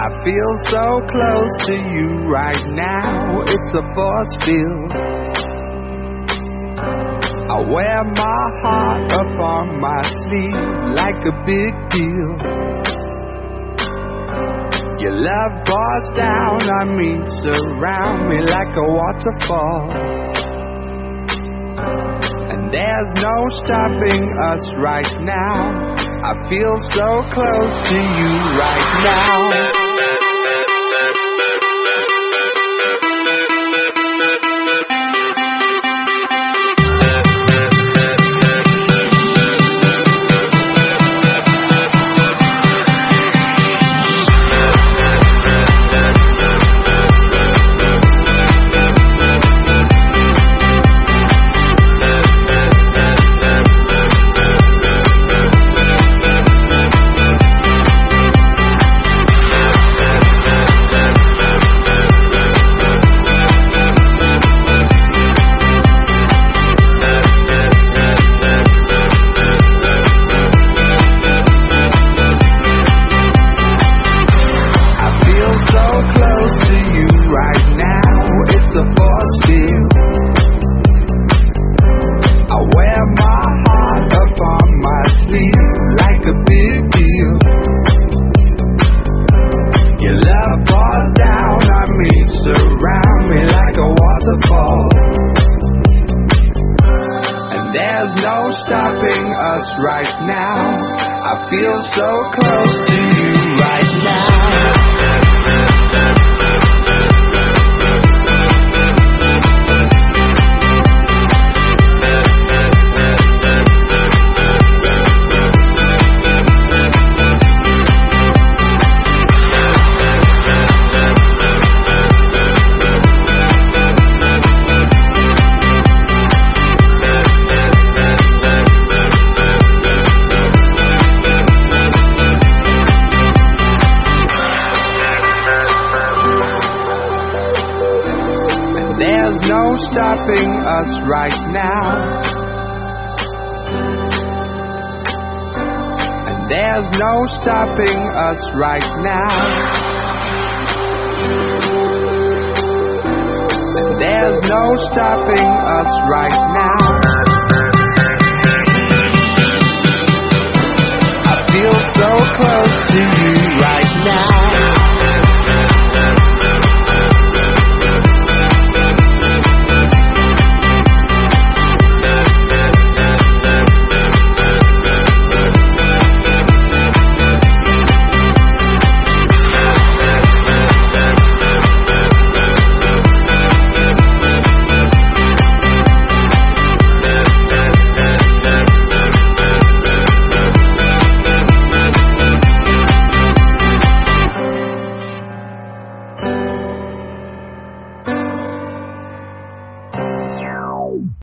I feel so close to you right now, it's a force field. I wear my heart up on my sleeve like a big deal. Your love pours down on me, surround me like a waterfall. And there's no stopping us right now. I feel so close to you right now. Stopping us right now. I feel so close to you right now. There's no stopping us right now. And there's no stopping us right now. And there's no stopping us right now. I feel so close to you right now.